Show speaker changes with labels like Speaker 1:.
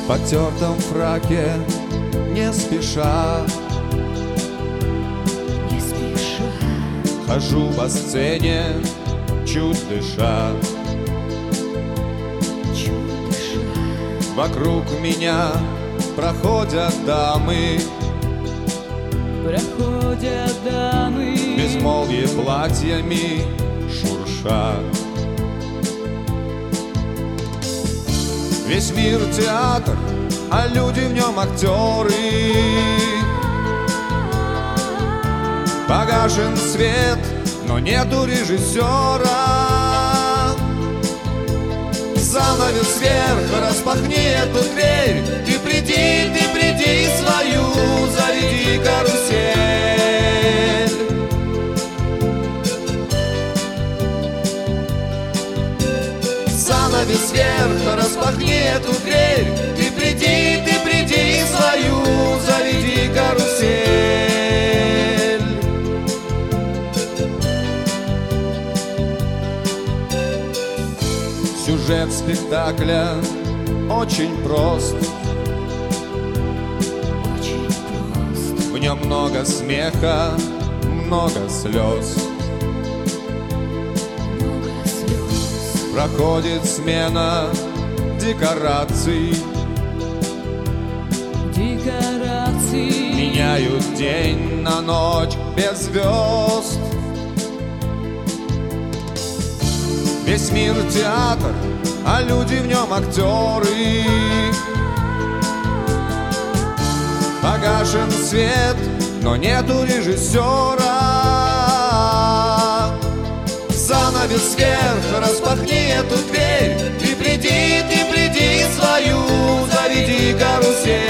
Speaker 1: В потертом фраке не спеша хожу по сцене, чуть дыша. Вокруг меня проходят дамы, безмолвие платьями шурша. Весь мир театр, а люди в нем актеры. Погашен свет, но нету режиссера. Занавес вверх, распахни эту дверь. Ты приди свою, заведи карусель. Занавес вверх, распахни эту дверь. Ты приди свою, заведи карусель. Сюжет спектакля очень прост. В нем много смеха, много слез. Проходит смена декораций. Меняют день на ночь без звезд. Весь мир театр, а люди в нем актеры. Погашен свет, но нету режиссера. Занавес вверх, распахни эту дверь. Ты приди свою, заведи карусель.